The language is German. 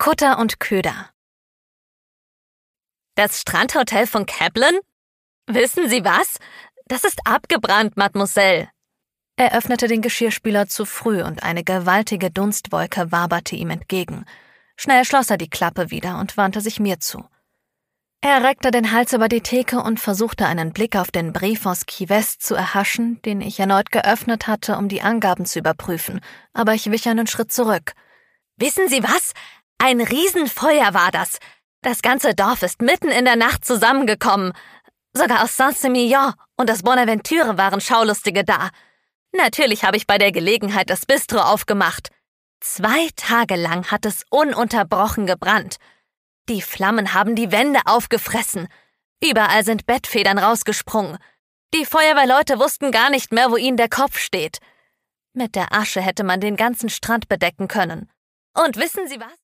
Kutter und Köder. Das Strandhotel von Kaplan? Wissen Sie was? Das ist abgebrannt, Mademoiselle. Er öffnete den Geschirrspüler zu früh und eine gewaltige Dunstwolke waberte ihm entgegen. Schnell schloss er die Klappe wieder und wandte sich mir zu. Er reckte den Hals über die Theke und versuchte einen Blick auf den Brief aus Key West zu erhaschen, den ich erneut geöffnet hatte, um die Angaben zu überprüfen, aber ich wich einen Schritt zurück. Wissen Sie was? Ein Riesenfeuer war das. Das ganze Dorf ist mitten in der Nacht zusammengekommen. Sogar aus Saint-Sémillon und aus Bonaventure waren Schaulustige da. Natürlich habe ich bei der Gelegenheit das Bistro aufgemacht. 2 Tage lang hat es ununterbrochen gebrannt. Die Flammen haben die Wände aufgefressen. Überall sind Bettfedern rausgesprungen. Die Feuerwehrleute wussten gar nicht mehr, wo ihnen der Kopf steht. Mit der Asche hätte man den ganzen Strand bedecken können. Und wissen Sie was?